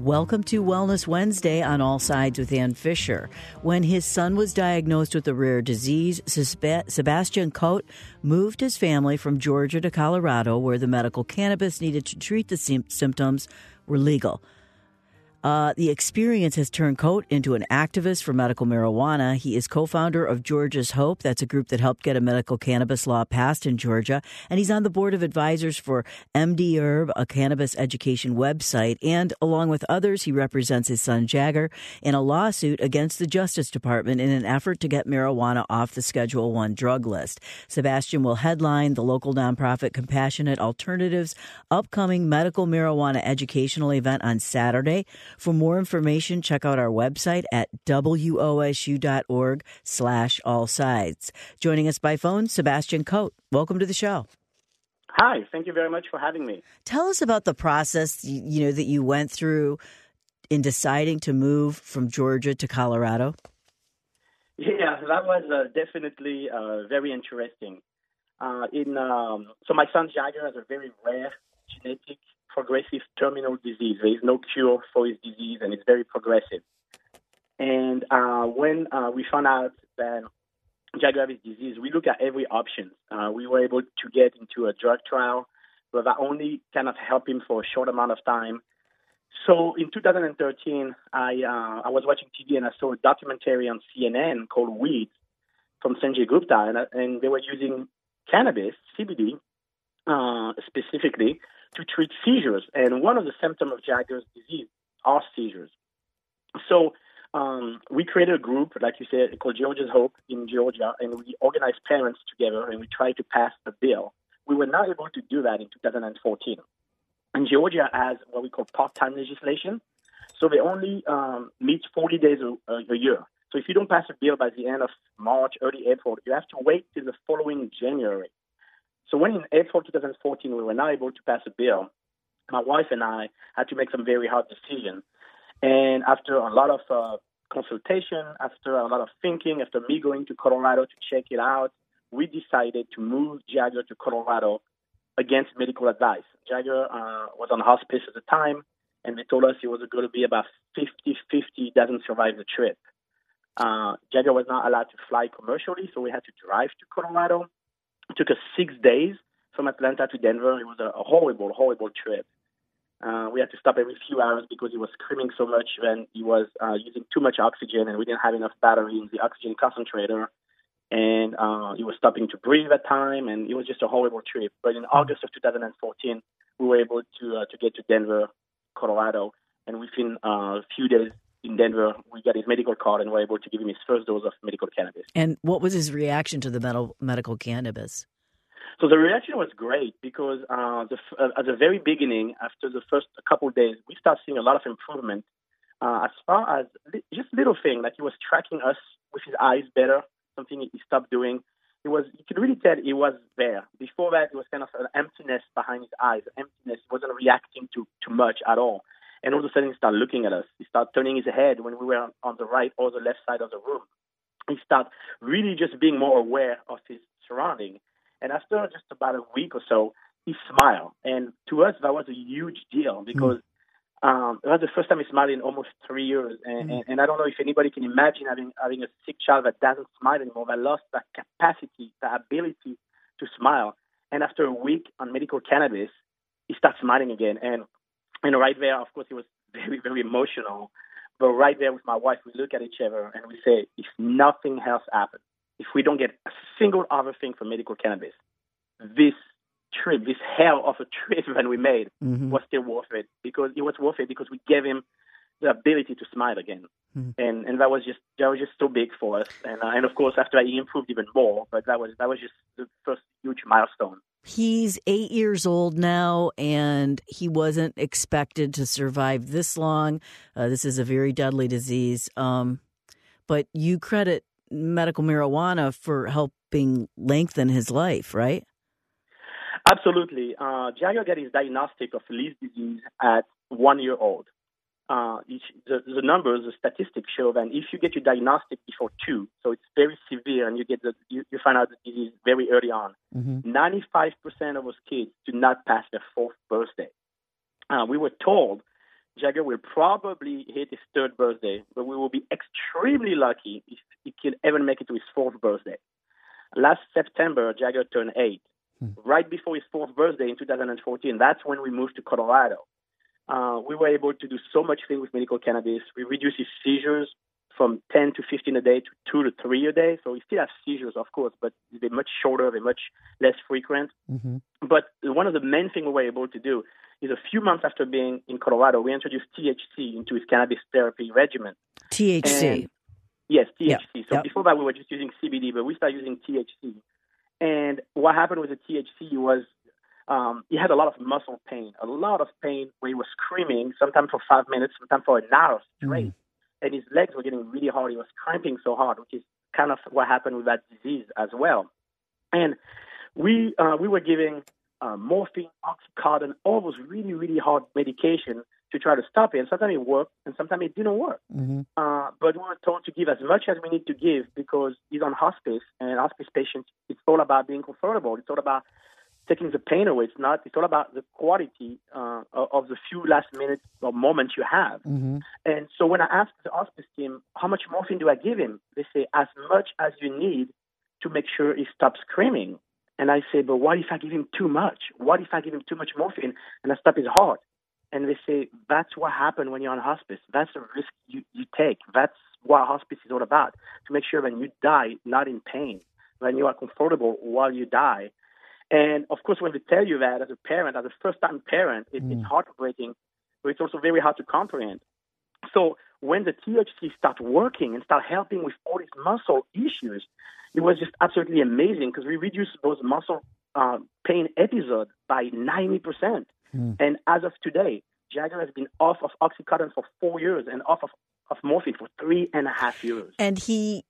Welcome to Wellness Wednesday on All Sides with Ann Fisher. When his son was diagnosed with a rare disease, Sebastian Cote moved his family from Georgia to Colorado, where the medical cannabis needed to treat the symptoms were legal. The experience has turned Cote into an activist for medical marijuana. He is co-founder of Georgia's Hope. That's a group that helped get a medical cannabis law passed in Georgia. And he's on the board of advisors for MD Herb, a cannabis education website. And along with others, he represents his son Jagger in a lawsuit against the Justice Department in an effort to get marijuana off the Schedule I drug list. Sebastian will headline the local nonprofit Compassionate Alternatives' upcoming medical marijuana educational event on Saturday. For more information, check out our website at wosu.org/allsides. Joining us by phone, Sebastian Cote. Welcome to the show. Hi, thank you very much for having me. Tell us about the process, that you went through in deciding to move from Georgia to Colorado. Yeah, that was definitely very interesting. So my son Jagger has a very rare genetic progressive terminal disease. There is no cure for his disease, and it's very progressive. And when we found out that Jagger had his disease, we looked at every option. We were able to get into a drug trial, but that only kind of helped him for a short amount of time. So in 2013, I was watching TV and I saw a documentary on CNN called Weeds from Sanjay Gupta, and they were using cannabis, CBD, specifically, to treat seizures. And one of the symptoms of Jagger's disease are seizures. So we created a group, like you said, called Georgia's Hope in Georgia, and we organized parents together, and we tried to pass a bill. We were not able to do that in 2014. And Georgia has what we call part-time legislation. So they only meet 40 days a year. So if you don't pass a bill by the end of March, early April, you have to wait till the following January. So when in April 2014 we were not able to pass a bill, my wife and I had to make some very hard decisions. And after a lot of consultation, after a lot of thinking, after me going to Colorado to check it out, we decided to move Jagger to Colorado against medical advice. Jagger was on hospice at the time, and they told us it was going to be about 50-50 doesn't survive the trip. Jagger was not allowed to fly commercially, so we had to drive to Colorado. It took us 6 days from Atlanta to Denver. It was a horrible, horrible trip. We had to stop every few hours because he was screaming so much and he was using too much oxygen, and we didn't have enough battery in the oxygen concentrator. And he was stopping to breathe at time, and it was just a horrible trip. But in August of 2014, we were able to get to Denver, Colorado, and within a few days in Denver, we got his medical card and were able to give him his first dose of medical cannabis. And what was his reaction to the medical cannabis? So the reaction was great because at the very beginning, after the first couple of days, we started seeing a lot of improvement as far as just little things, like he was tracking us with his eyes better, something he stopped doing. You could really tell he was there. Before that, it was kind of an emptiness behind his eyes, emptiness. He wasn't reacting to much at all. And all of a sudden, he started looking at us. He started turning his head when we were on the right or the left side of the room. He started really just being more aware of his surrounding. And after just about a week or so, he smiled. And to us, that was a huge deal because it was the first time he smiled in almost 3 years. And I don't know if anybody can imagine having a sick child that doesn't smile anymore, that lost that capacity, that ability to smile. And after a week on medical cannabis, he started smiling again. And right there, of course, he was very, very emotional. But right there with my wife, we look at each other and we say, if nothing else happens, if we don't get a single other thing from medical cannabis, this trip, this hell of a trip that we made was still worth it. Because it was worth it because we gave him the ability to smile again. And that was just so big for us. And of course, after that, he improved even more. But that was just the first huge milestone. He's 8 years old now, and he wasn't expected to survive this long. This is a very deadly disease. But you credit medical marijuana for helping lengthen his life, right? Absolutely. Jagger got his diagnostic of Leigh disease at 1 year old. The numbers, the statistics show that if you get your diagnostic before 2, so it's very severe, and you find out the disease very early on, 95% of those kids do not pass their 4th birthday. We were told Jagger will probably hit his third birthday, but we will be extremely lucky if he can ever make it to his fourth birthday. Last September, Jagger turned 8. Right before his fourth birthday in 2014, that's when we moved to Colorado. We were able to do so much things with medical cannabis. We reduced his seizures from 10 to 15 a day to 2 to 3 a day. So he still has seizures, of course, but they're much shorter, they're much less frequent. Mm-hmm. But one of the main things we were able to do is a few months after being in Colorado, we introduced THC into his cannabis therapy regimen. THC? Yes, THC. Yep. So before that, we were just using CBD, but we started using THC. And what happened with the THC was he had a lot of muscle pain, where he was screaming, sometimes for 5 minutes, sometimes for an hour straight. And his legs were getting really hard. He was cramping so hard, which is kind of what happened with that disease as well. And we were giving morphine, Oxycontin, all those really, really hard medication to try to stop it. And sometimes it worked, and sometimes it didn't work. Mm-hmm. But we were told to give as much as we need to give because he's on hospice, and hospice patients, it's all about being comfortable. It's all about taking the pain away. It's all about the quality of the few last minutes or moments you have. Mm-hmm. And so when I asked the hospice team, how much morphine do I give him? They say, as much as you need to make sure he stops screaming. And I say, but what if I give him too much? What if I give him too much morphine and I stop his heart? And they say, that's what happens when you're on hospice. That's the risk you take. That's what hospice is all about, to make sure when you die, not in pain, when you are comfortable while you die. And, of course, when they tell you that as a parent, as a first-time parent, it's heartbreaking, but it's also very hard to comprehend. So when the THC start working and start helping with all these muscle issues, it was just absolutely amazing because we reduced those muscle pain episodes by 90%. And as of today, Jagger has been off of Oxycontin for 4 years and off of morphine for 3.5 years. And he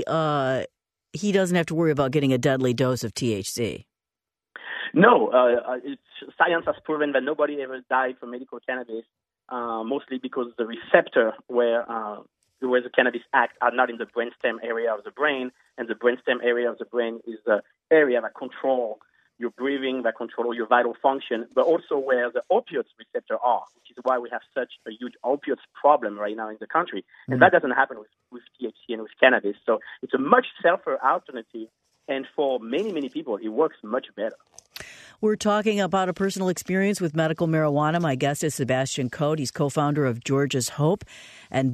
doesn't have to worry about getting a deadly dose of THC. No, science has proven that nobody ever died from medical cannabis, mostly because the receptor where the cannabis acts are not in the brainstem area of the brain, and the brainstem area of the brain is the area that controls your breathing, that control your vital function, but also where the opioids receptor are, which is why we have such a huge opioids problem right now in the country. And that doesn't happen with THC and with cannabis. So it's a much safer alternative, and for many, many people, it works much better. We're talking about a personal experience with medical marijuana. My guest is Sebastian Cote. He's co-founder of Georgia's Hope and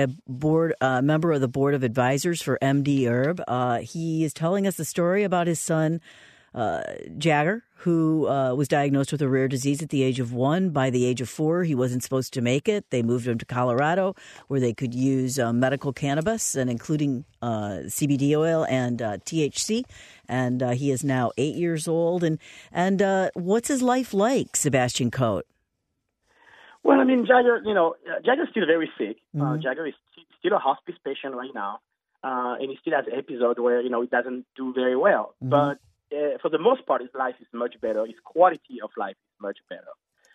member of the board of advisors for MD Herb. He is telling us the story about his son, Jagger, who was diagnosed with a rare disease at the age of 1. By the age of 4, he wasn't supposed to make it. They moved him to Colorado, where they could use medical cannabis, and including CBD oil and THC. And he is now 8 years old. And what's his life like, Sebastian Cote? Well, I mean, Jagger's still very sick. Jagger is still a hospice patient right now, and he still has an episode where he doesn't do very well. Mm-hmm. But for the most part, his life is much better. His quality of life is much better.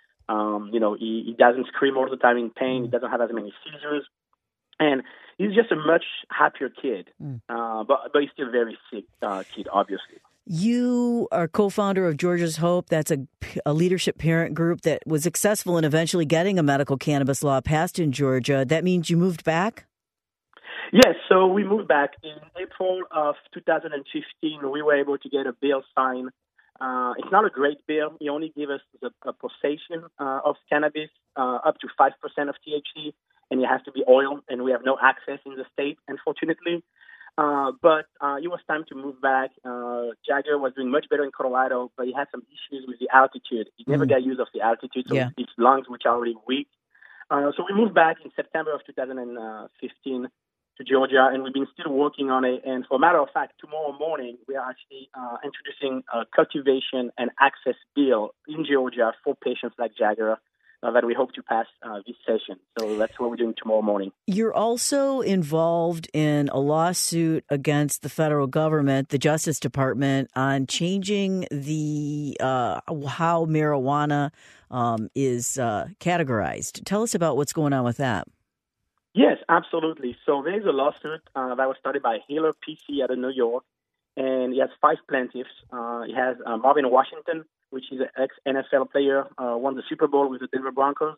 He doesn't scream all the time in pain. He doesn't have as many seizures. And he's just a much happier kid. But he's still a very sick kid, obviously. You are co-founder of Georgia's Hope. That's a leadership parent group that was successful in eventually getting a medical cannabis law passed in Georgia. That means you moved back? Yes, so we moved back in April of 2015. We were able to get a bill signed. It's not a great bill. He only gave us a possession of cannabis up to 5% of THC, and it has to be oil, and we have no access in the state, unfortunately. But it was time to move back. Jagger was doing much better in Colorado, but he had some issues with the altitude. He never got used of the altitude, so his lungs, which are already weak. So we moved back in September of 2015 to Georgia, and we've been still working on it. And for a matter of fact, tomorrow morning, we are actually introducing a cultivation and access bill in Georgia for patients like Jagger that we hope to pass this session. So that's what we're doing tomorrow morning. You're also involved in a lawsuit against the federal government, the Justice Department, on changing the how marijuana is categorized. Tell us about what's going on with that. Yes, absolutely. So there's a lawsuit that was started by Heller PC out of New York, and he has 5 plaintiffs. He has Marvin Washington, which is an ex-NFL player, won the Super Bowl with the Denver Broncos.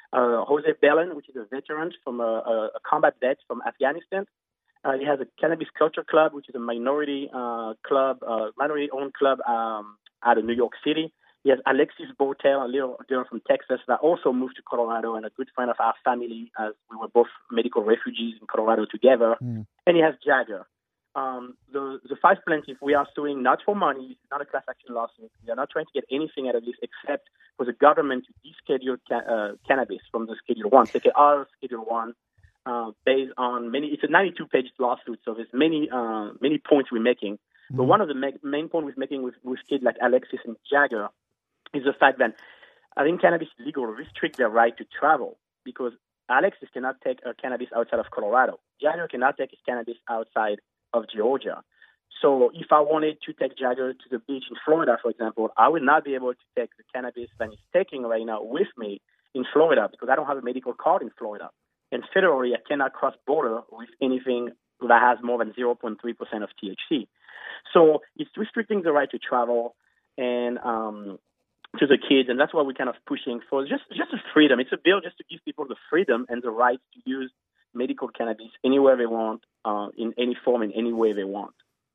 Jose Belen, which is a veteran from a combat vet from Afghanistan. He has a cannabis culture club, which is a minority-owned club out of New York City. He has Alexis Bortel, a little girl from Texas that also moved to Colorado and a good friend of our family, as we were both medical refugees in Colorado together. And he has Jagger. The five plaintiffs we are suing not for money, it's not a class action lawsuit. We are not trying to get anything out of this except for the government to deschedule cannabis from the Schedule 1, take it out of Schedule 1. Based on it's a 92-page lawsuit, so there's many points we're making. But one of the main points we're making with kids like Alexis and Jagger is the fact that I think cannabis is legal restrict their right to travel, because Alexis cannot take cannabis outside of Colorado. Jagger cannot take his cannabis outside of Georgia. So if I wanted to take Jagger to the beach in Florida, for example, I would not be able to take the cannabis that he's taking right now with me in Florida because I don't have a medical card in Florida. And federally, I cannot cross border with anything that has more than 0.3% of THC. So it's restricting the right to travel and to the kids, and that's what we're kind of pushing for. Just a freedom. It's a bill just to give people the freedom and the right to use medical cannabis anywhere they want, in any form, in any way they want.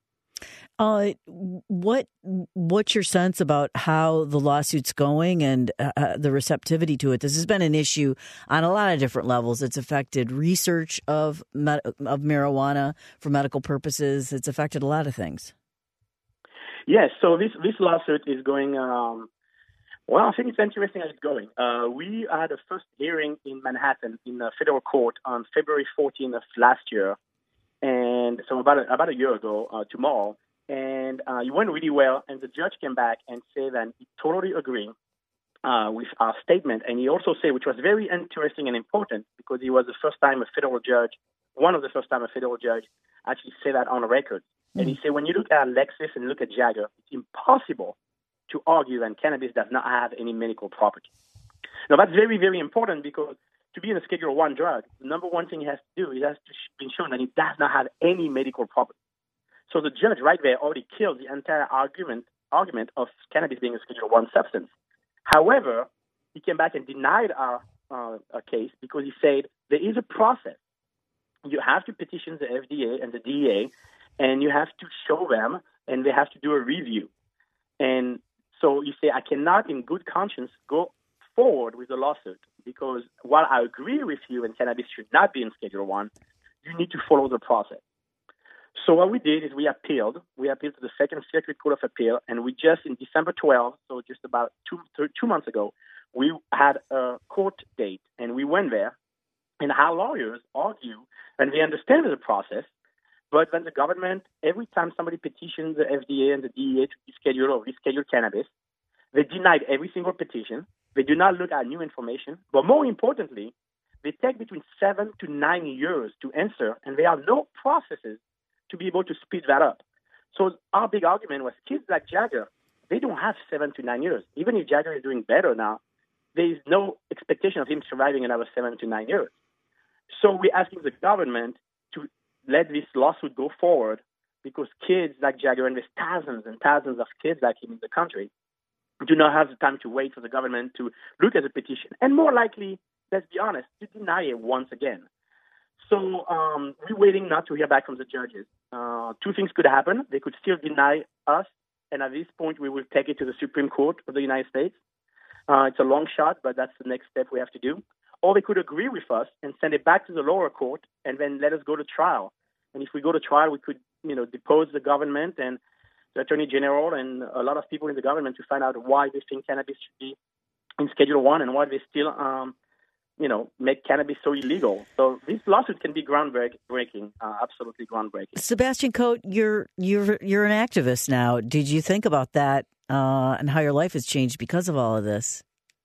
What's your sense about how the lawsuit's going and the receptivity to it? This has been an issue on a lot of different levels. It's affected research of marijuana for medical purposes. It's affected a lot of things. Yes. So this lawsuit is going. Well, I think it's interesting how it's going. We had a first hearing in Manhattan in the federal court on February 14th of last year, and so about a year ago tomorrow. And it went really well, and the judge came back and said that he totally agreed with our statement. And he also said, which was very interesting and important, because he was the first time a federal judge, one of the first time a federal judge actually said that on the record. And he said, when you look at Alexis and look at Jagger, it's impossible to argue that cannabis does not have any medical property. Now, that's very, very important, because to be in a Schedule 1 drug, the number one thing he has to do, he has to be shown that it does not have any medical property. So the judge right there already killed the entire argument of cannabis being a Schedule 1 substance. However, he came back and denied our case because he said there is a process. You have to petition the FDA and the DEA, and you have to show them, and they have to do a review. And so you say, I cannot in good conscience go forward with the lawsuit, because while I agree with you and cannabis should not be in Schedule 1, you need to follow the process. So what we did is we appealed. We appealed to the Second Circuit Court of Appeal, and we just, in December 12th, so just about two months ago, we had a court date, and we went there, and our lawyers argue, and they understand the process, but when the government, every time somebody petitions the FDA and the DEA to deschedule or reschedule cannabis, they denied every single petition. They do not look at new information, but more importantly, they take between 7 to 9 years to answer, and there are no processes to be able to speed that up. So our big argument was kids like Jagger, they don't have 7 to 9 years. Even if Jagger is doing better now, there is no expectation of him surviving another 7 to 9 years. So we're asking the government to let this lawsuit go forward, because kids like Jagger, and there's thousands and thousands of kids like him in the country, do not have the time to wait for the government to look at the petition. And more likely, let's be honest, to deny it once again. So we're waiting not to hear back from the judges. Two things could happen. They could still deny us, and at this point, we will take it to the Supreme Court of the United States. It's a long shot, but that's the next step we have to do. Or they could agree with us and send it back to the lower court and then let us go to trial. And if we go to trial, we could, depose the government and the Attorney General and a lot of people in the government to find out why they think cannabis should be in Schedule 1 and why they still make cannabis so illegal. So this lawsuit can be groundbreaking, absolutely groundbreaking. Sebastian Coat, you're an activist now. Did you think about that and how your life has changed because of all of this?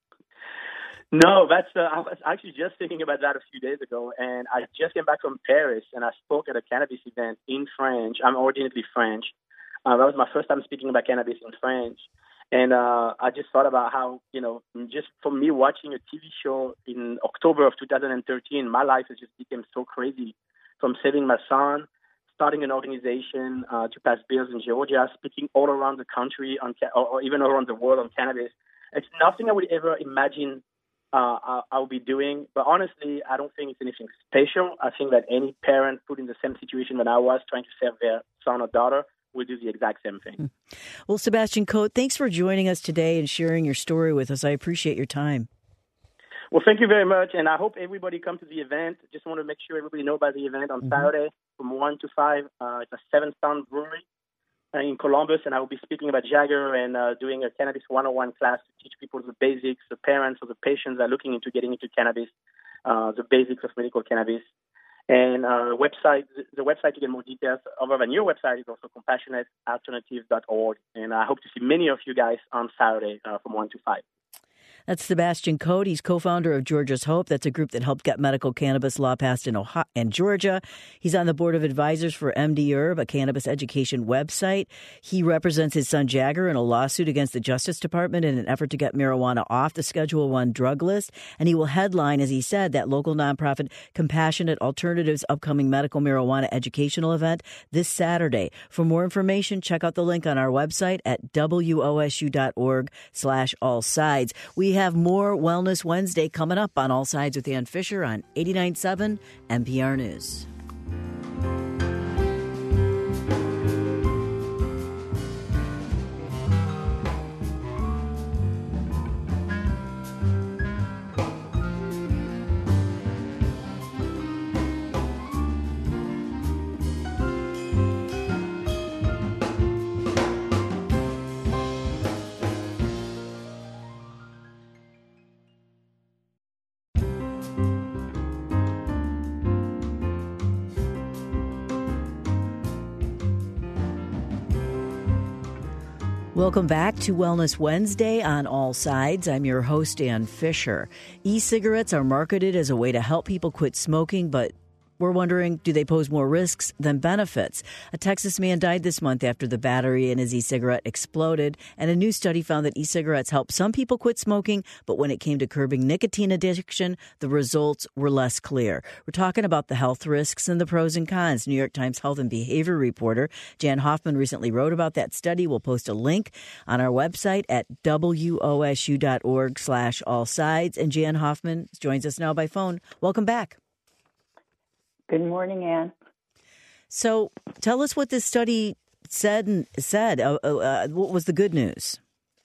No, I was actually just thinking about that a few days ago, and I just came back from Paris, and I spoke at a cannabis event in French. I'm originally French. That was my first time speaking about cannabis in French. And I just thought about how, just from me watching a TV show in October of 2013, my life has just become so crazy, from saving my son, starting an organization to pass bills in Georgia, speaking all around the country or even around the world on cannabis. It's nothing I would ever imagine I'll be doing. But honestly, I don't think it's anything special. I think that any parent put in the same situation that I was, trying to save their son or daughter, will do the exact same thing. Well, Sebastian Cote, thanks for joining us today and sharing your story with us. I appreciate your time. Well, thank you very much, and I hope everybody comes to the event. Just want to make sure everybody knows about the event on Saturday from 1 to 5. It's a 7-Sound brewery in Columbus, and I will be speaking about Jagger and doing a Cannabis 101 class to teach people the basics, the parents or the patients that are looking into getting into cannabis, the basics of medical cannabis. And the website to get more details, other than your website, is also compassionatealternative.org. And I hope to see many of you guys on Saturday from 1 to 5. That's Sebastian Cote. He's co-founder of Georgia's Hope. That's a group that helped get medical cannabis law passed in Ohio and Georgia. He's on the board of advisors for MD Herb, a cannabis education website. He represents his son Jagger in a lawsuit against the Justice Department in an effort to get marijuana off the Schedule I drug list. And he will headline, as he said, that local nonprofit Compassionate Alternatives' upcoming medical marijuana educational event this Saturday. For more information, check out the link on our website at wosu.org/allsides. We have more Wellness Wednesday coming up on All Sides with Ann Fisher on 89.7 NPR News. Welcome back to Wellness Wednesday on All Sides. I'm your host, Ann Fisher. E-cigarettes are marketed as a way to help people quit smoking, but we're wondering, do they pose more risks than benefits? A Texas man died this month after the battery in his e-cigarette exploded, and a new study found that e-cigarettes help some people quit smoking, but when it came to curbing nicotine addiction, the results were less clear. We're talking about the health risks and the pros and cons. New York Times health and behavior reporter Jan Hoffman recently wrote about that study. We'll post a link on our website at wosu.org/allsides. And Jan Hoffman joins us now by phone. Welcome back. Good morning, Ann. So tell us what this study said. What was the good news?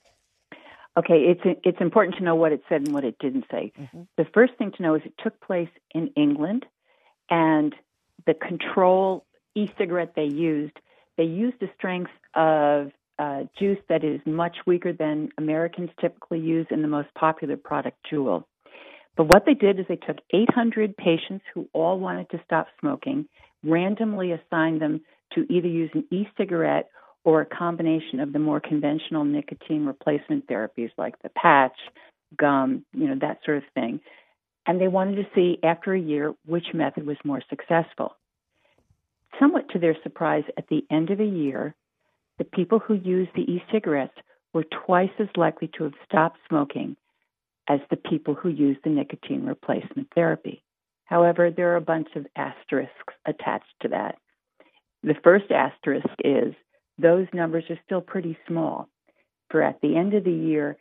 Okay, it's important to know what it said and what it didn't say. Mm-hmm. The first thing to know is it took place in England, and the control e-cigarette they used a strength of juice that is much weaker than Americans typically use in the most popular product, Juul. But what they did is they took 800 patients who all wanted to stop smoking, randomly assigned them to either use an e-cigarette or a combination of the more conventional nicotine replacement therapies like the patch, gum, that sort of thing. And they wanted to see, after a year, which method was more successful. Somewhat to their surprise, at the end of a year, the people who used the e-cigarettes were twice as likely to have stopped smoking as the people who use the nicotine replacement therapy. However, there are a bunch of asterisks attached to that. The first asterisk is those numbers are still pretty small. For at the end of the year,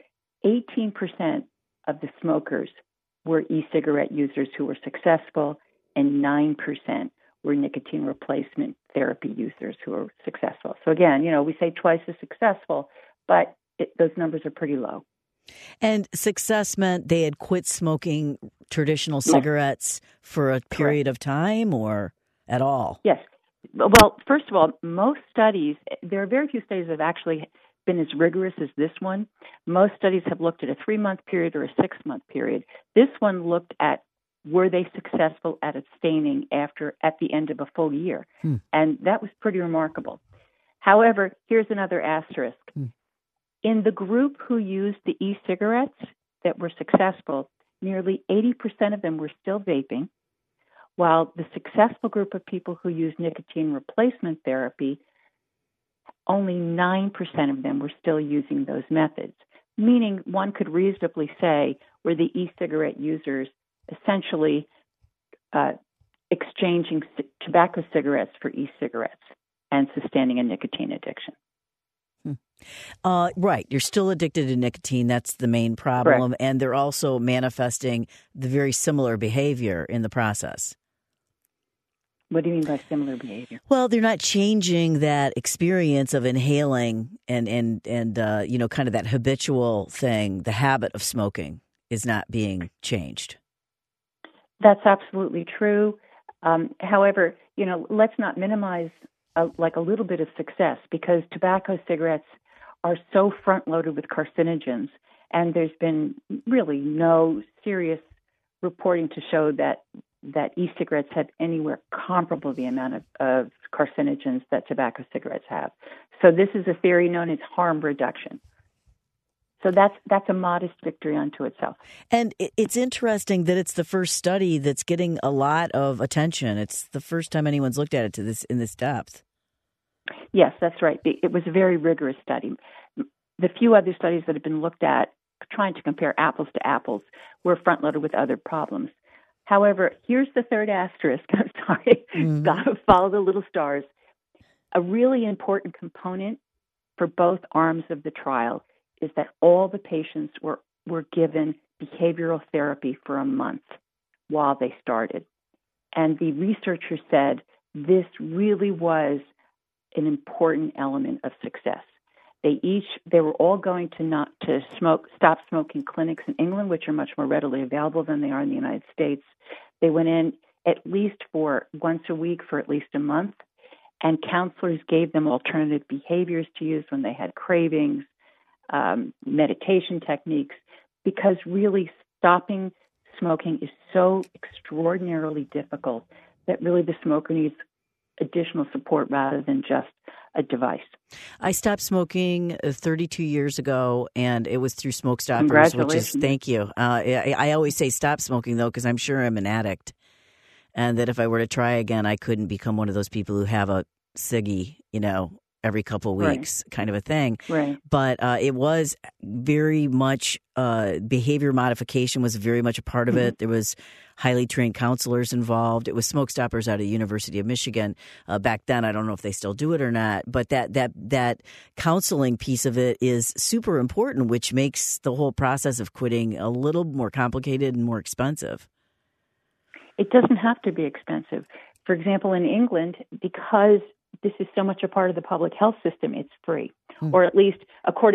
18% of the smokers were e-cigarette users who were successful, and 9% were nicotine replacement therapy users who were successful. So again, we say twice as successful, but those numbers are pretty low. And success meant they had quit smoking traditional cigarettes for a period of time or at all? Yes. Well, first of all, most studies, there are very few studies that have actually been as rigorous as this one. Most studies have looked at a 3-month period or a 6-month period. This one looked at were they successful at abstaining at the end of a full year. And that was pretty remarkable. However, here's another asterisk. In the group who used the e-cigarettes that were successful, nearly 80% of them were still vaping, while the successful group of people who used nicotine replacement therapy, only 9% of them were still using those methods, meaning one could reasonably say were the e-cigarette users essentially exchanging tobacco cigarettes for e-cigarettes and sustaining a nicotine addiction. Right. You're still addicted to nicotine. That's the main problem. Correct. And they're also manifesting the very similar behavior in the process. What do you mean by similar behavior? Well, they're not changing that experience of inhaling and kind of that habitual thing. The habit of smoking is not being changed. That's absolutely true. However, let's not minimize a little bit of success, because tobacco cigarettes are so front-loaded with carcinogens, and there's been really no serious reporting to show that e-cigarettes have anywhere comparable to the amount of carcinogens that tobacco cigarettes have. So this is a theory known as harm reduction. So that's a modest victory unto itself. And it's interesting that it's the first study that's getting a lot of attention. It's the first time anyone's looked at it in this depth. Yes, that's right. It was a very rigorous study. The few other studies that have been looked at trying to compare apples to apples were front-loaded with other problems. However, here's the third asterisk. I'm sorry. Got to follow the little stars. A really important component for both arms of the trial is that all the patients were given behavioral therapy for a month while they started. And the researchers said this really was an important element of success. They were all going to stop smoking clinics in England, which are much more readily available than they are in the United States. They went in at least for once a week for at least a month, and counselors gave them alternative behaviors to use when they had cravings, meditation techniques, because really stopping smoking is so extraordinarily difficult that really the smoker needs additional support rather than just a device. I stopped smoking 32 years ago, and it was through Smoke Stoppers. Congratulations. Thank you. I always say stop smoking, though, because I'm sure I'm an addict, and that if I were to try again, I couldn't become one of those people who have a ciggy, every couple of weeks kind of a thing. Right. But it was very much behavior modification was very much a part of it. There was highly trained counselors involved. It was Smoke Stoppers out of the University of Michigan. Back then, I don't know if they still do it or not, but that counseling piece of it is super important, which makes the whole process of quitting a little more complicated and more expensive. It doesn't have to be expensive. For example, in England, because this is so much a part of the public health system, it's free. Or at least,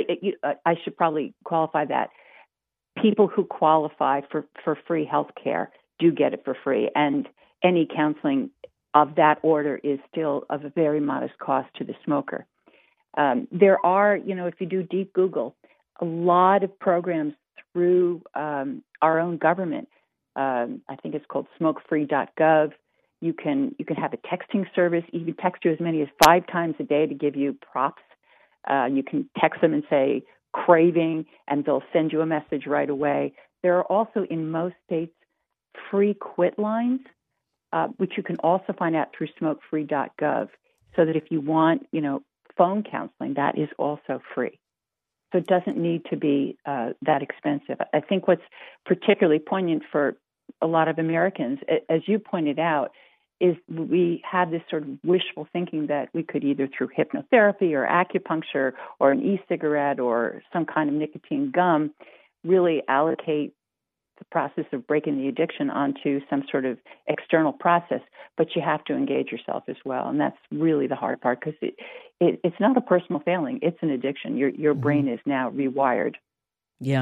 I should probably qualify that. People who qualify for free health care do get it for free. And any counseling of that order is still of a very modest cost to the smoker. There are, if you do deep Google, a lot of programs through our own government. I think it's called smokefree.gov. You can have a texting service. You can text you as many as 5 times a day to give you props. You can text them and say craving, and they'll send you a message right away. There are also in most states free quit lines, which you can also find out through smokefree.gov. So that if you want, phone counseling, that is also free. So it doesn't need to be that expensive. I think what's particularly poignant for a lot of Americans, as you pointed out, is we have this sort of wishful thinking that we could either through hypnotherapy or acupuncture or an e-cigarette or some kind of nicotine gum really allocate the process of breaking the addiction onto some sort of external process. But you have to engage yourself as well. And that's really the hard part, because it's not a personal failing. It's an addiction. Your brain is now rewired. Yeah.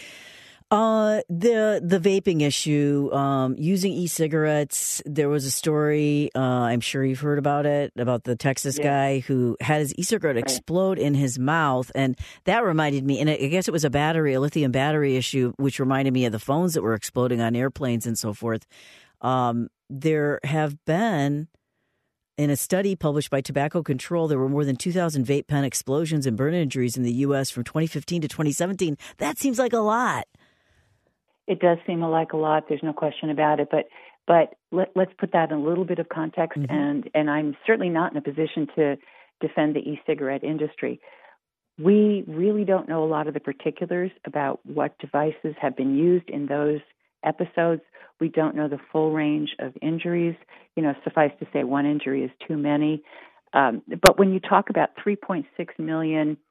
The vaping issue, using e-cigarettes, there was a story, I'm sure you've heard about it, about the Texas guy who had his e-cigarette explode in his mouth. And that reminded me, and I guess it was a lithium battery issue, which reminded me of the phones that were exploding on airplanes and so forth. There have been, in a study published by Tobacco Control, there were more than 2,000 vape pen explosions and burn injuries in the U.S. from 2015 to 2017. That seems like a lot. It does seem like a lot. There's no question about it. But let's put that in a little bit of context. And I'm certainly not in a position to defend the e-cigarette industry. We really don't know a lot of the particulars about what devices have been used in those episodes. We don't know the full range of injuries. Suffice to say, one injury is too many. But when you talk about 3.6 million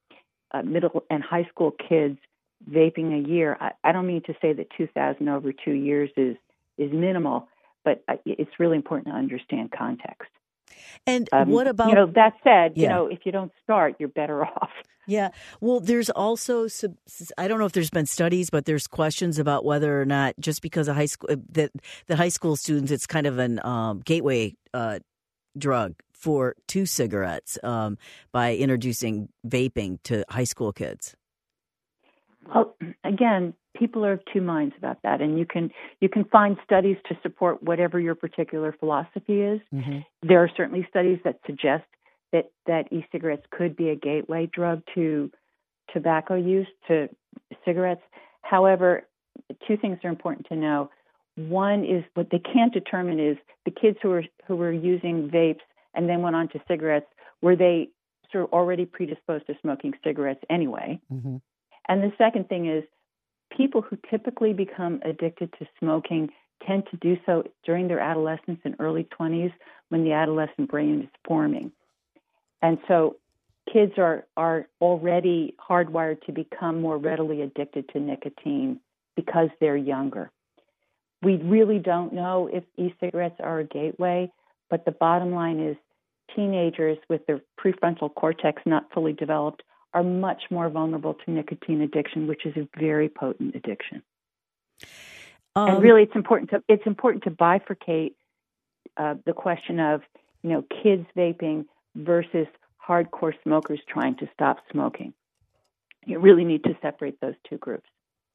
middle and high school kids vaping a year. I don't mean to say that 2,000 over 2 years is minimal, but it's really important to understand context. And what about... that said, if you don't start, you're better off. Yeah. Well, there's also, I don't know if there's been studies, but there's questions about whether or not just because of high school, that the high school students, it's kind of an gateway drug to cigarettes by introducing vaping to high school kids. Well, again, people are of two minds about that, and you can find studies to support whatever your particular philosophy is. Mm-hmm. There are certainly studies that suggest that e-cigarettes could be a gateway drug to tobacco use, to cigarettes. However, two things are important to know. One is what they can't determine is the kids who were using vapes and then went on to cigarettes, were they sort of already predisposed to smoking cigarettes anyway? Mm-hmm. And the second thing is people who typically become addicted to smoking tend to do so during their adolescence and early 20s when the adolescent brain is forming. And so kids are already hardwired to become more readily addicted to nicotine because they're younger. We really don't know if e-cigarettes are a gateway, but the bottom line is teenagers with their prefrontal cortex not fully developed are much more vulnerable to nicotine addiction, which is a very potent addiction. And really, it's important to bifurcate the question of kids vaping versus hardcore smokers trying to stop smoking. You really need to separate those two groups.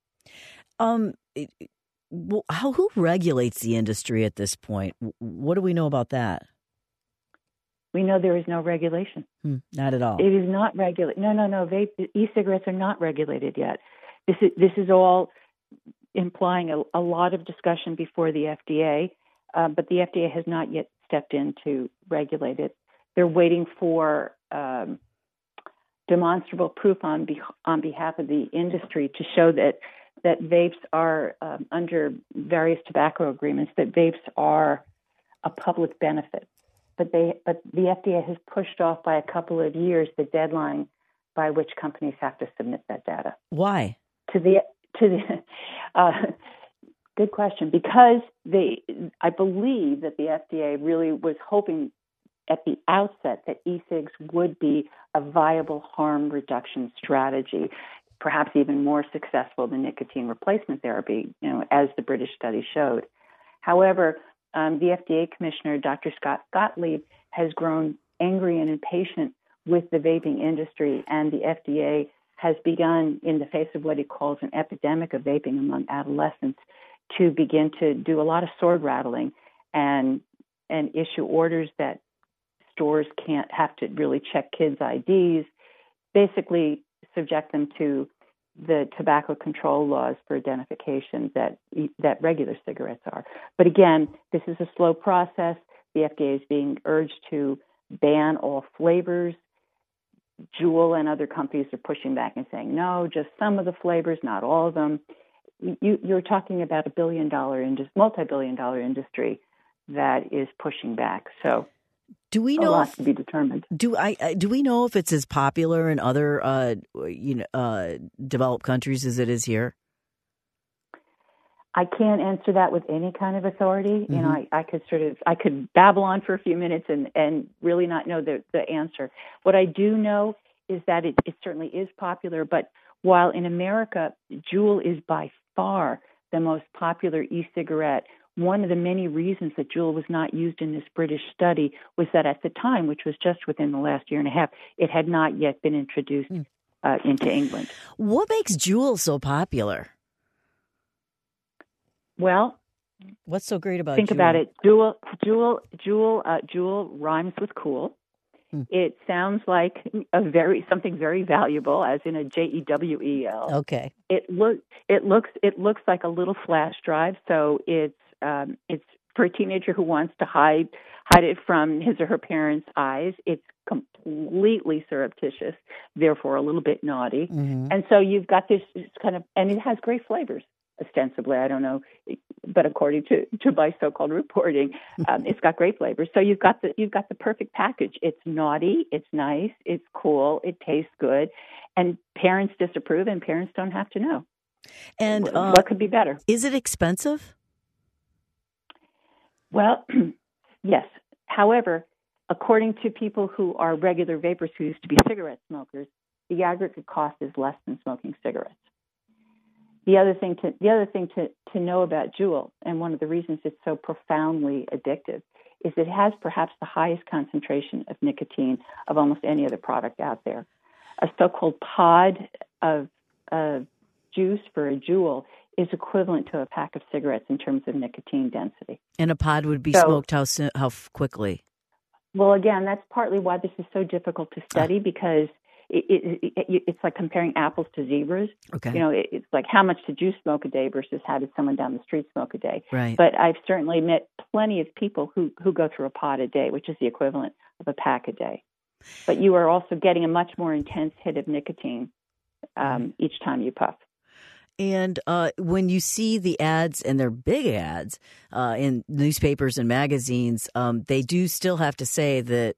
Who regulates the industry at this point? What do we know about that? We know there is no regulation. Not at all. It is not regulated. No. E-cigarettes are not regulated yet. This is all implying a lot of discussion before the FDA, but the FDA has not yet stepped in to regulate it. They're waiting for demonstrable proof on behalf of the industry to show that vapes are, under various tobacco agreements, that vapes are a public benefit. But the FDA has pushed off by a couple of years the deadline by which companies have to submit that data. Why? Good question. Because I believe that the FDA really was hoping at the outset that e-cigs would be a viable harm reduction strategy, perhaps even more successful than nicotine replacement therapy, as the British study showed. However, the FDA commissioner, Dr. Scott Gottlieb, has grown angry and impatient with the vaping industry, and the FDA has begun, in the face of what he calls an epidemic of vaping among adolescents, to begin to do a lot of sword rattling and issue orders that stores can't have to really check kids' IDs, basically subject them to the tobacco control laws for identification that regular cigarettes are. But again, this is a slow process. The FDA is being urged to ban all flavors. Juul and other companies are pushing back and saying, no, just some of the flavors, not all of them. You're talking about a multi-billion-dollar industry that is pushing back. So do we know a lot to be determined. Do we know if it's as popular in other developed countries as it is here? I can't answer that with any kind of authority. Mm-hmm. I could babble on for a few minutes and really not know the answer. What I do know is that it certainly is popular, but while in America, Juul is by far the most popular e-cigarette, one of the many reasons that Juul was not used in this British study was that at the time, which was just within the last year and a half, it had not yet been introduced into England. What makes Juul so popular? Well, what's so great about think Juul? about it. Juul rhymes with cool. It sounds like something very valuable, as in a JEWEL. Okay. It looks like a little flash drive, so it's for a teenager who wants to hide it from his or her parents' eyes. It's completely surreptitious, therefore a little bit naughty. Mm-hmm. And so you've got this kind of, and it has great flavors. ostensibly, I don't know, but according to my so-called reporting, it's got great flavors. So you've got the perfect package. It's naughty, it's nice, it's cool, it tastes good, and parents disapprove, and parents don't have to know. And what could be better? Is it expensive? Well, yes. However, according to people who are regular vapers who used to be cigarette smokers, the aggregate cost is less than smoking cigarettes. The other thing to know about Juul, and one of the reasons it's so profoundly addictive, is it has perhaps the highest concentration of nicotine of almost any other product out there. A so-called pod of juice for a Juul is equivalent to a pack of cigarettes in terms of nicotine density. And a pod would be smoked how quickly? Well, again, that's partly why this is so difficult to study, because it's like comparing apples to zebras. Okay. It's like how much did you smoke a day versus how did someone down the street smoke a day. Right. But I've certainly met plenty of people who go through a pod a day, which is the equivalent of a pack a day. But you are also getting a much more intense hit of nicotine each time you puff. And when you see the ads, and they're big ads in newspapers and magazines, they do still have to say that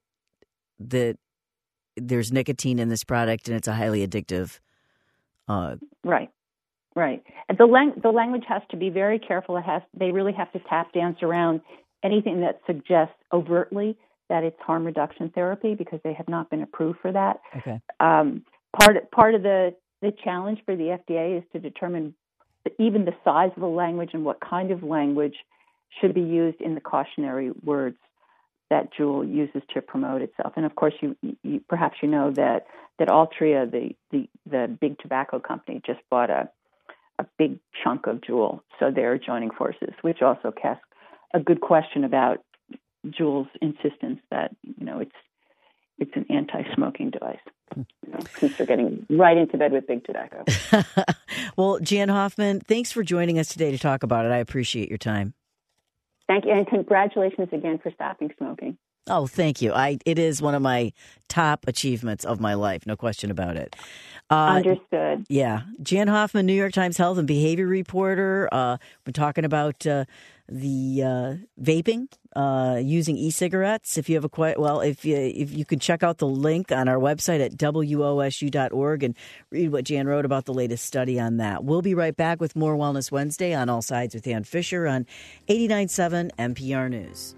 there's nicotine in this product and it's a highly addictive. Right. And the language has to be very careful. They really have to tap dance around anything that suggests overtly that it's harm reduction therapy, because they have not been approved for that. Okay. Part of the challenge for the FDA is to determine even the size of the language and what kind of language should be used in the cautionary words that Juul uses to promote itself. And of course, you perhaps you know that Altria, the big tobacco company, just bought a big chunk of Juul, so they're joining forces, which also casts a good question about Juul's insistence that it's an anti-smoking device. Since they're getting right into bed with big tobacco. Well, Jan Hoffman, thanks for joining us today to talk about it. I appreciate your time. Thank you, and congratulations again for stopping smoking. Oh, thank you. It is one of my top achievements of my life, no question about it. Understood. Yeah. Jan Hoffman, New York Times health and behavior reporter. We're talking about the vaping, using e-cigarettes. If you have if you can check out the link on our website at wosu.org and read what Jan wrote about the latest study on that. We'll be right back with more Wellness Wednesday on All Sides with Ann Fisher on 89.7 NPR News.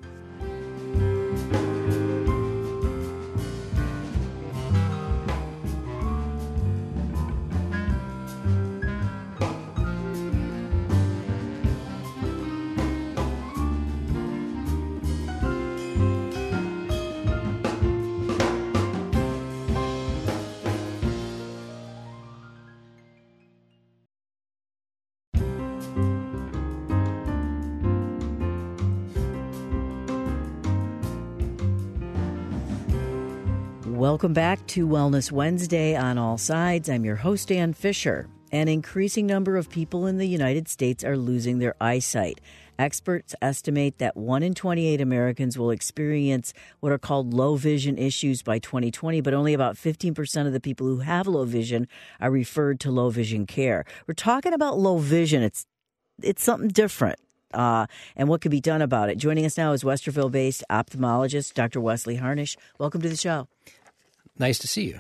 Welcome back to Wellness Wednesday on All Sides. I'm your host, Ann Fisher. An increasing number of people in the United States are losing their eyesight. Experts estimate that 1 in 28 Americans will experience what are called low vision issues by 2020, but only about 15% of the people who have low vision are referred to low vision care. We're talking about low vision. It's something different. And what can be done about it. Joining us now is Westerville-based ophthalmologist Dr. Wesley Harnish. Welcome to the show. Nice to see you.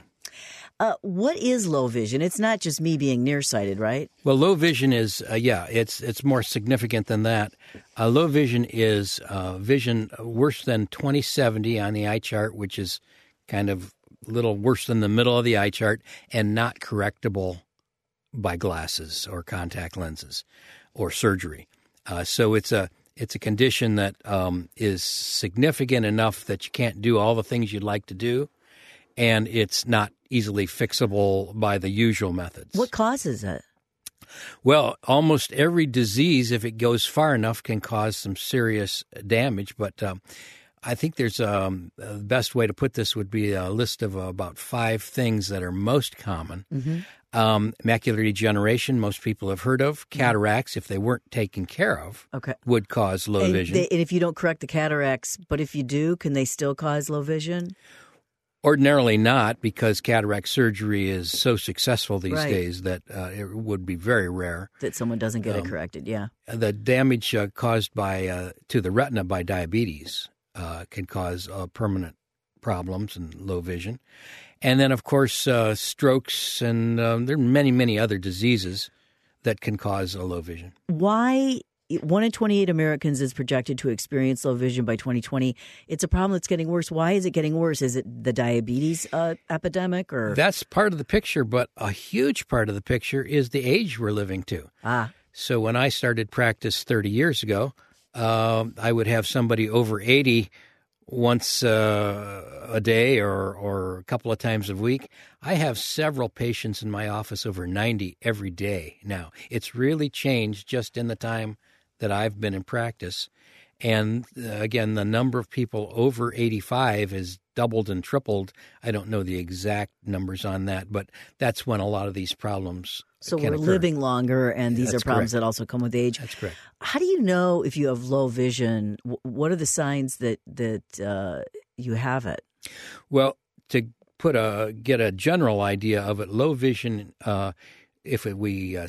What is low vision? It's not just me being nearsighted, right? Well, low vision is, it's more significant than that. Low vision is vision worse than 20/70 on the eye chart, which is kind of a little worse than the middle of the eye chart, and not correctable by glasses or contact lenses or surgery. So it's a condition that is significant enough that you can't do all the things you'd like to do, and it's not easily fixable by the usual methods. What causes it? Well, almost every disease, if it goes far enough, can cause some serious damage. But I think there's the best way to put this would be a list of about 5 things that are most common. Mm-hmm. Macular degeneration, most people have heard of. Cataracts, if they weren't taken care of, would cause low vision. And if you don't correct the cataracts, but if you do, can they still cause low vision? Ordinarily not, because cataract surgery is so successful these Right. days that it would be very rare. That someone doesn't get it corrected, yeah. The damage caused by to the retina by diabetes can cause permanent problems and low vision. And then, of course, strokes, and there are many, many other diseases that can cause a low vision. Why 1 in 28 Americans is projected to experience low vision by 2020? It's a problem that's getting worse. Why is it getting worse? Is it the diabetes epidemic? Or That's part of the picture, but a huge part of the picture is the age we're living to. So when I started practice 30 years ago, I would have somebody over 80 once a day or a couple of times a week. I have several patients in my office over 90 every day now. It's really changed just in the time that I've been in practice. And again, the number of people over 85 has doubled and tripled. I don't know the exact numbers on that, but that's when a lot of these problems So can we're occur. living longer, and these That's are problems correct. that also come with age. That's correct. How do you know if you have low vision? What are the signs that you have it? Well, to get a general idea of it, low vision, if we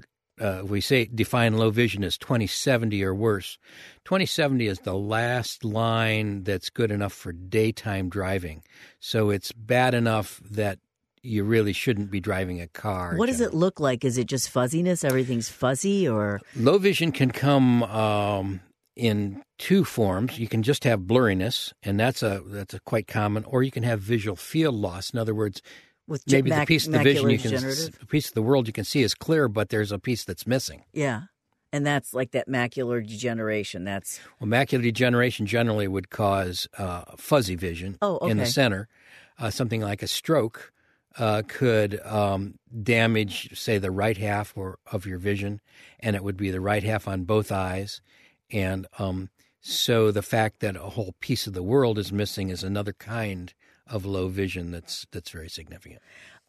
define low vision as 20/70 or worse. 20/70 is the last line that's good enough for daytime driving. So it's bad enough that you really shouldn't be driving a car. What does it look like? Is it just fuzziness? Everything's fuzzy, or Low vision can come in two forms. You can just have blurriness, and that's a quite common, or you can have visual field loss. In other words, with maybe the piece of the vision macular degenerative? the piece of the world you can see is clear, but there's a piece that's missing. Yeah, and that's like that macular degeneration. That's Well, macular degeneration generally would cause fuzzy vision in the okay. center. Something like a stroke could damage, say, the right half of your vision, and it would be the right half on both eyes. And so the fact that a whole piece of the world is missing is another kind of low vision that's very significant.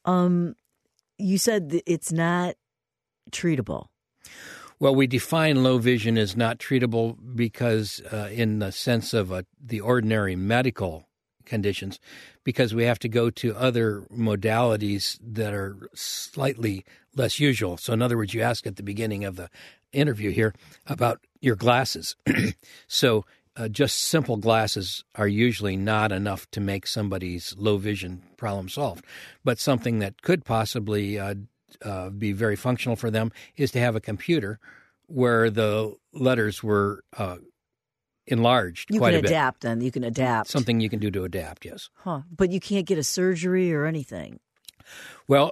You said that it's not treatable. Well, we define low vision as not treatable because in the sense of the ordinary medical conditions, because we have to go to other modalities that are slightly less usual. So in other words, you asked at the beginning of the interview here about your glasses. So just simple glasses are usually not enough to make somebody's low vision problem solved. But something that could possibly be very functional for them is to have a computer where the letters were enlarged You quite can a bit. adapt, then you can adapt. Something you can do to adapt, yes. But you can't get a surgery or anything. Well,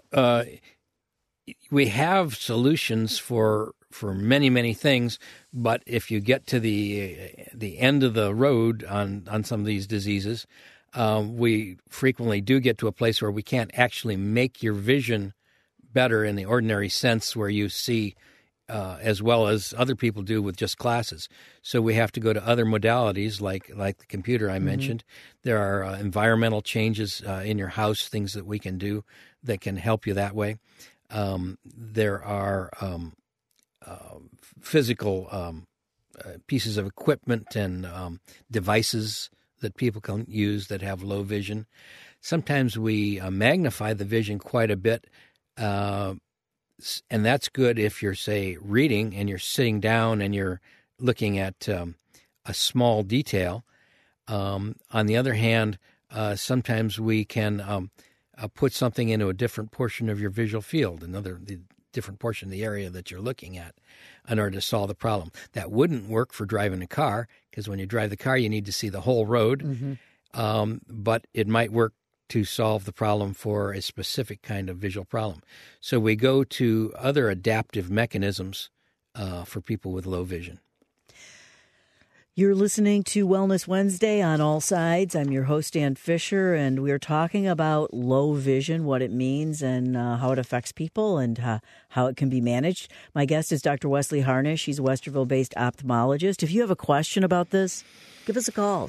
we have solutions for many, many things, but if you get to the end of the road on some of these diseases, we frequently do get to a place where we can't actually make your vision better in the ordinary sense, where you see as well as other people do with just glasses. So we have to go to other modalities like the computer I mentioned. There are environmental changes in your house, things that we can do that can help you that way. There are physical pieces of equipment and devices that people can use that have low vision. Sometimes we magnify the vision quite a bit, and that's good if you're, say, reading and you're sitting down and you're looking at a small detail. On the other hand, sometimes we can put something into a different portion of your visual field, the different portion of the area that you're looking at, in order to solve the problem. That wouldn't work for driving a car, because when you drive the car, you need to see the whole road. But it might work to solve the problem for a specific kind of visual problem. So we go to other adaptive mechanisms for people with low vision. You're listening to Wellness Wednesday on All Sides. I'm your host, Ann Fisher, and we're talking about low vision, what it means, and how it affects people, and how it can be managed. My guest is Dr. Wesley Harnish. He's a Westerville-based ophthalmologist. If you have a question about this, give us a call,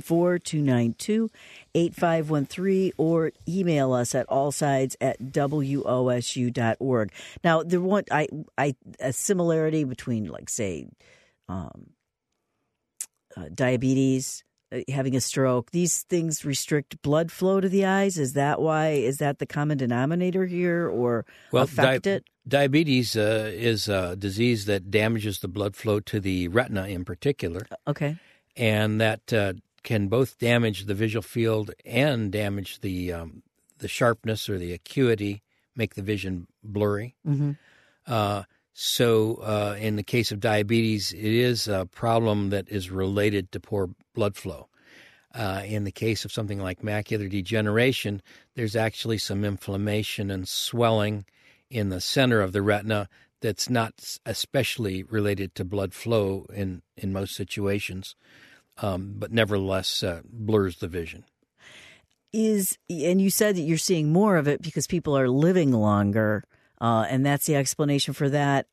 614-292-8513, or email us at allsides@wosu.org. Now, a similarity between, like, say, diabetes, having a stroke, these things restrict blood flow to the eyes. Is that why? Is that the common denominator here, or affect it? Diabetes is a disease that damages the blood flow to the retina in particular. Okay. And that can both damage the visual field and damage the sharpness or the acuity, make the vision blurry. Mm-hmm. So in the case of diabetes, it is a problem that is related to poor blood flow. In the case of something like macular degeneration, there's actually some inflammation and swelling in the center of the retina that's not especially related to blood flow in most situations, but nevertheless blurs the vision. And you said that you're seeing more of it because people are living longer, and that's the explanation for that.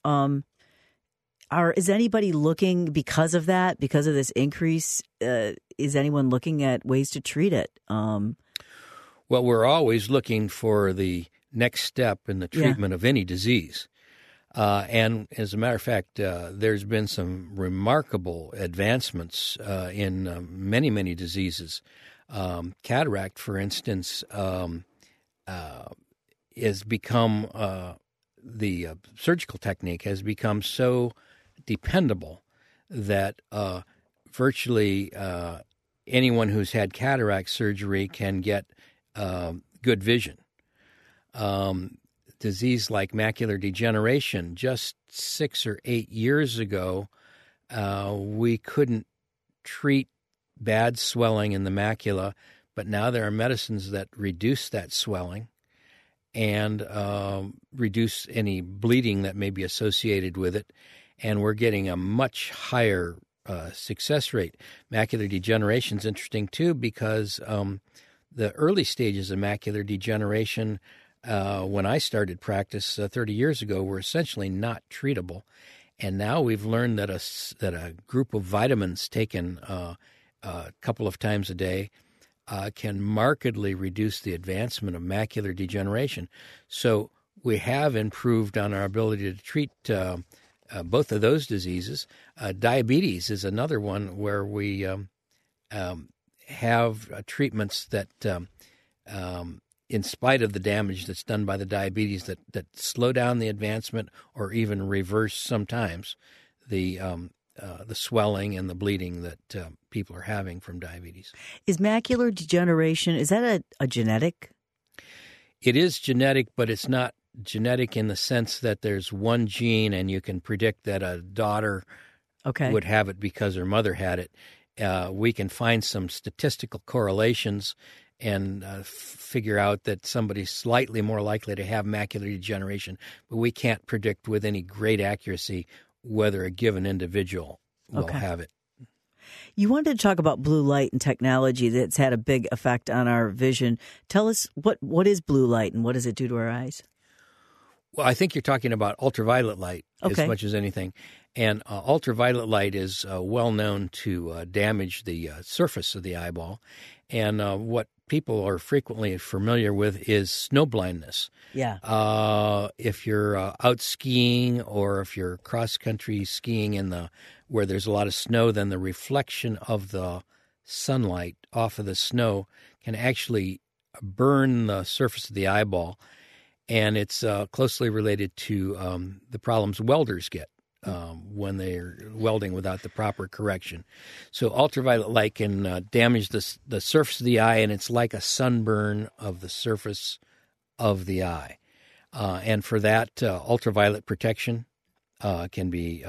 Is anybody looking because of that, because of this increase? Is anyone looking at ways to treat it? Well, we're always looking for the next step in the treatment of any disease. And as a matter of fact, there's been some remarkable advancements in many, many diseases. Cataract, for instance, has become the surgical technique has become so dependable that virtually anyone who's had cataract surgery can get good vision. Disease like macular degeneration, just 6 or 8 years ago, we couldn't treat bad swelling in the macula, but now there are medicines that reduce that swelling and reduce any bleeding that may be associated with it, and we're getting a much higher success rate. Macular degeneration is interesting, too, because the early stages of macular degeneration, when I started practice 30 years ago, were essentially not treatable. And now we've learned that a group of vitamins taken a couple of times a day can markedly reduce the advancement of macular degeneration. So we have improved on our ability to treat both of those diseases. Diabetes is another one where we have treatments that, in spite of the damage that's done by the diabetes, that slow down the advancement or even reverse sometimes the swelling and the bleeding that people are having from diabetes. Is macular degeneration, is that a genetic? It is genetic, but it's not genetic in the sense that there's one gene and you can predict that a daughter would have it because her mother had it. We can find some statistical correlations and figure out that somebody's slightly more likely to have macular degeneration, but we can't predict with any great accuracy whether a given individual will have it. You wanted to talk about blue light and technology that's had a big effect on our vision. Tell us, what is blue light and what does it do to our eyes? Well, I think you're talking about ultraviolet light as much as anything. And ultraviolet light is well known to damage the surface of the eyeball. And what people are frequently familiar with is snow blindness. Yeah. If you're out skiing or if you're cross-country skiing where there's a lot of snow, then the reflection of the sunlight off of the snow can actually burn the surface of the eyeball. And it's closely related to the problems welders get when they're welding without the proper correction. So ultraviolet light can damage the surface of the eye, and it's like a sunburn of the surface of the eye. And for that, ultraviolet protection can be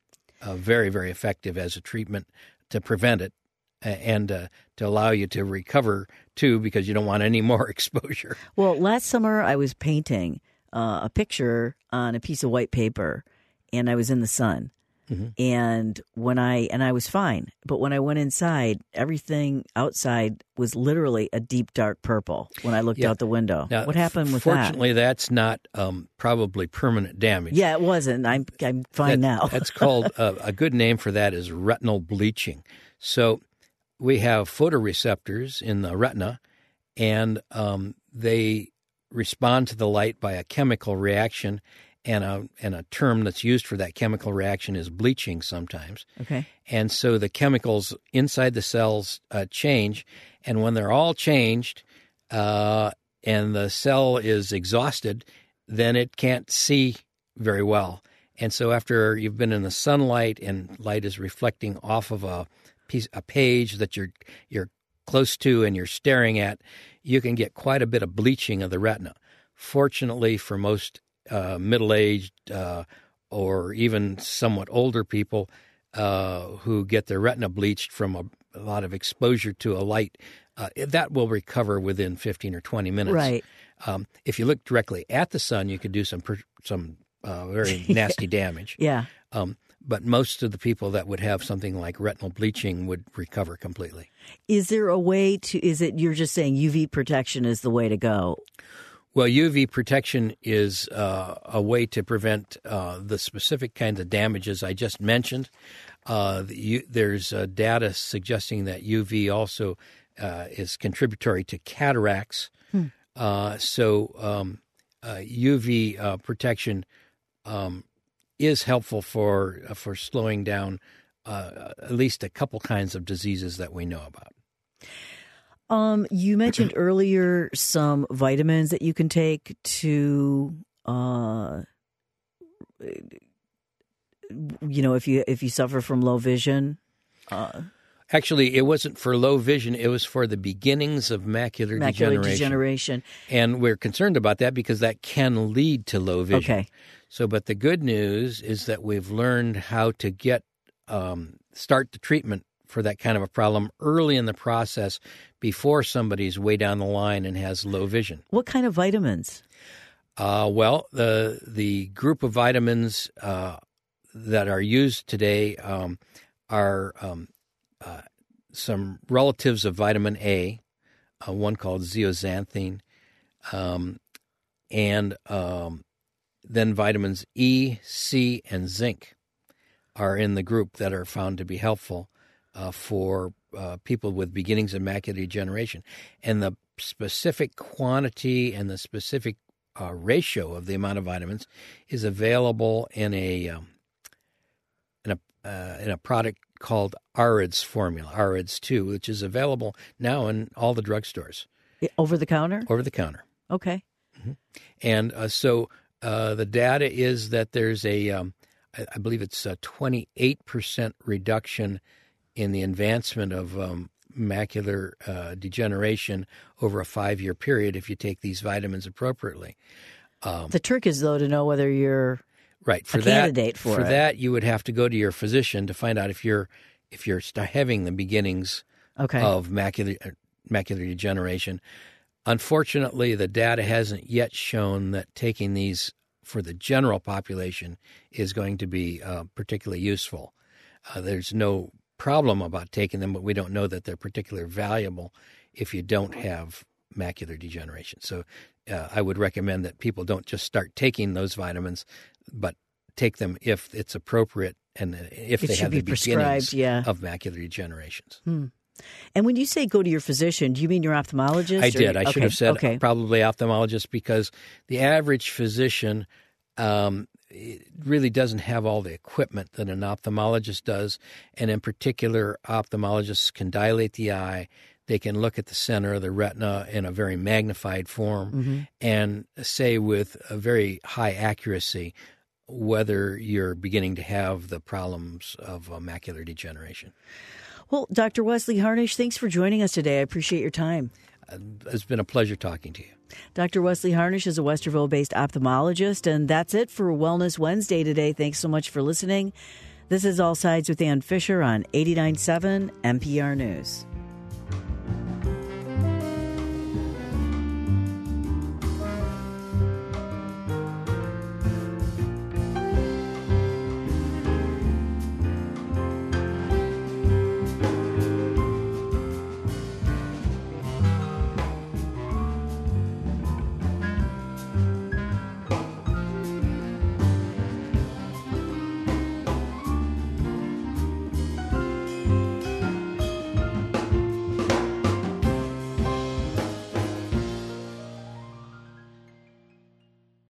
very, very effective as a treatment to prevent it and to allow you to recover, too, because you don't want any more exposure. Well, last summer I was painting a picture on a piece of white paper, and I was in the sun. Mm-hmm. And I was fine. But when I went inside, everything outside was literally a deep, dark purple when I looked out the window. Now, what happened with that? Fortunately, that's not probably permanent damage. Yeah, it wasn't. I'm fine now. That's called, a good name for that is retinal bleaching. So we have photoreceptors in the retina, and they respond to the light by a chemical reaction, and a term that's used for that chemical reaction is bleaching sometimes. Okay. And so the chemicals inside the cells change, and when they're all changed and the cell is exhausted, then it can't see very well. And so after you've been in the sunlight and light is reflecting off of a page that you're close to and you're staring at, you can get quite a bit of bleaching of the retina. Fortunately, for most middle-aged or even somewhat older people who get their retina bleached from a lot of exposure to a light, that will recover within 15 or 20 minutes. Right. If you look directly at the sun, you could do some very nasty damage. Yeah. But most of the people that would have something like retinal bleaching would recover completely. is there a way you're just saying UV protection is the way to go? Well, UV protection is a way to prevent the specific kinds of damages I just mentioned. There's data suggesting that UV also is contributory to cataracts. So UV protection is helpful for slowing down at least a couple kinds of diseases that we know about. You mentioned earlier some vitamins that you can take to, if you suffer from low vision. Actually, it wasn't for low vision. It was for the beginnings of macular degeneration. And we're concerned about that because that can lead to low vision. Okay. So, but the good news is that we've learned how to start the treatment for that kind of a problem early in the process before somebody's way down the line and has low vision. What kind of vitamins? Well, the group of vitamins that are used today are some relatives of vitamin A, one called zeaxanthin, and then vitamins E, C, and zinc are in the group that are found to be helpful for people with beginnings of macular degeneration. And the specific quantity and the specific ratio of the amount of vitamins is available in a product called AREDS formula, AREDS 2, which is available now in all the drugstores. Over the counter? Over the counter. Okay. Mm-hmm. And so the data is that there's I believe it's a 28% reduction in the advancement of macular degeneration over a 5-year period if you take these vitamins appropriately. The trick is, though, to know whether you're right for a candidate for it. For that, you would have to go to your physician to find out if you're having the beginnings of macular degeneration. Unfortunately, the data hasn't yet shown that taking these for the general population is going to be particularly useful. There's no problem about taking them, but we don't know that they're particularly valuable if you don't have macular degeneration. So I would recommend that people don't just start taking those vitamins, but take them if it's appropriate and if they have the beginnings of macular degenerations. And when you say go to your physician, do you mean your ophthalmologist? I did. I should have said probably ophthalmologist, because the average physician really doesn't have all the equipment that an ophthalmologist does. And in particular, ophthalmologists can dilate the eye. They can look at the center of the retina in a very magnified form and say with a very high accuracy whether you're beginning to have the problems of macular degeneration. Well, Dr. Wesley Harnisch, thanks for joining us today. I appreciate your time. It's been a pleasure talking to you. Dr. Wesley Harnisch is a Westerville-based ophthalmologist, and that's it for Wellness Wednesday today. Thanks so much for listening. This is All Sides with Ann Fisher on 89.7 NPR News.